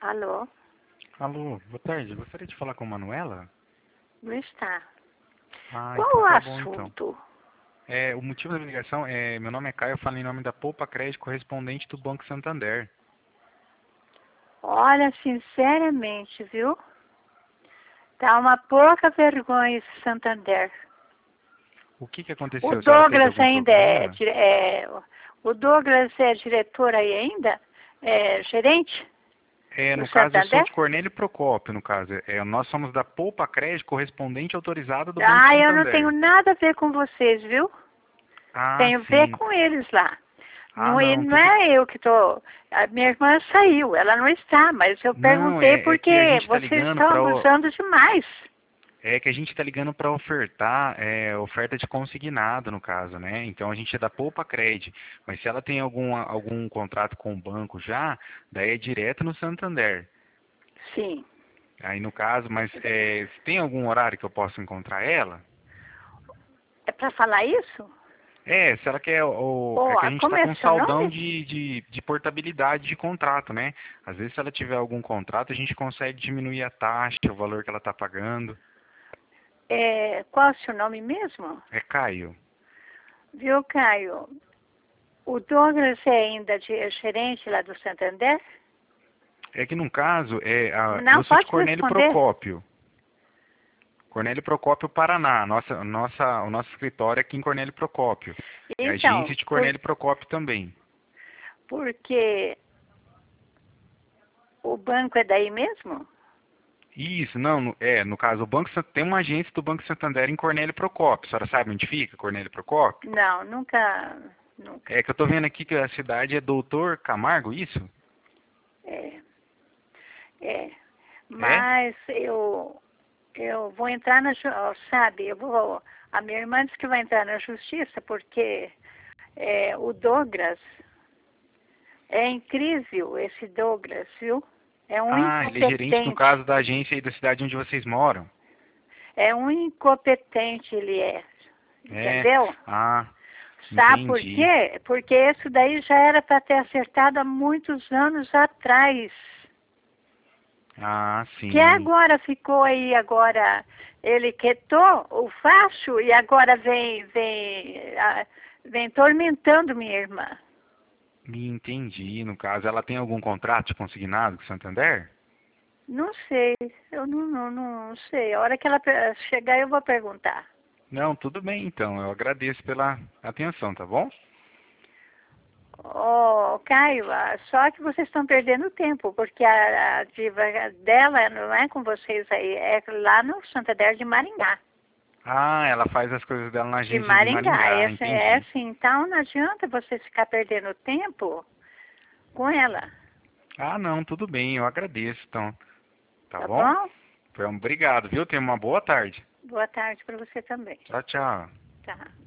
Alô? Alô, boa tarde. Gostaria de falar com a Manuela? Não está. Ah, Qual então o tá bom então. assunto? O motivo da minha ligação é, meu nome é Caio, eu falo em nome da Poupa Crédito correspondente do Banco Santander. Olha, sinceramente, viu? Tá uma pouca vergonha esse Santander. O que O aconteceu? A senhora teve Douglas algum ainda problema? o Douglas é diretor aí ainda? É gerente do No caso, eu sou Santander? de Cornélio Procópio, no caso. Nós somos da Poupa Crédito correspondente autorizada do Banco Ah, eu não tenho Santander. nada a ver com vocês, viu? Ah, Tenho a ver sim. com eles lá. Ah, Não, e não, não tudo... é eu que tô. A minha irmã saiu, ela não está, mas eu Não, perguntei é que a porque gente tá vocês ligando estão para abusando demais. É que a gente está ligando para ofertar oferta de consignado, no caso, né? Então a gente é da Poupa Cred, mas se ela tem algum contrato com o banco já, daí é direto no Santander. Sim. Aí no caso, mas tem algum horário que eu possa encontrar ela? É para falar isso? Se ela quer é Oh, que a gente está como é com seu saldão nome? de portabilidade de contrato, né? Às vezes se ela tiver algum contrato, a gente consegue diminuir a taxa, o valor que ela está pagando. Qual é o seu nome mesmo? É Caio. Viu, Caio? O Douglas é ainda gerente lá do Santander? É que no caso, Não, eu sou de pode Cornélio responder. Procópio. Cornélio Procópio, Paraná. O nosso escritório é aqui em Cornélio Procópio. É Então, agência de Cornélio Procópio também. porque o banco é daí mesmo? Isso, não, no caso, tem uma agência do Banco Santander em Cornélio Procópio. A senhora sabe onde fica, Cornélio Procópio? Não, nunca, nunca. É que eu tô vendo aqui que a cidade é Doutor Camargo, isso? É, é. É? Mas eu vou entrar sabe, a minha irmã disse que vai entrar na justiça porque o Douglas, é incrível esse Douglas, viu? É um Ah, ele é gerente, no caso, incompetente. da agência aí da cidade onde vocês moram. É um incompetente ele é. É, Entendeu? ah, Sabe por entendi. quê? Porque isso daí já era para ter acertado há muitos anos atrás. Ah, Que sim. agora ficou aí, agora ele quietou o facho e agora vem tormentando minha irmã. Entendi. No caso, ela tem algum contrato de consignado com o Santander? Não sei, eu não sei. A hora que ela chegar eu vou perguntar. Não, tudo bem então. Eu agradeço pela atenção, tá bom? Oh, Caio, só que vocês estão perdendo tempo, porque a diva dela não é com vocês aí, é lá no Santander de Maringá. Ah, ela faz as coisas dela na De agência de Maringá, Maringá, é entendi. assim, então não adianta você ficar perdendo tempo com ela, Ah, não, tudo bem, eu agradeço então, tá tá bom? bom? Obrigado, viu? Tenha uma boa tarde. Boa tarde para você também. Tchau, tchau. Tá.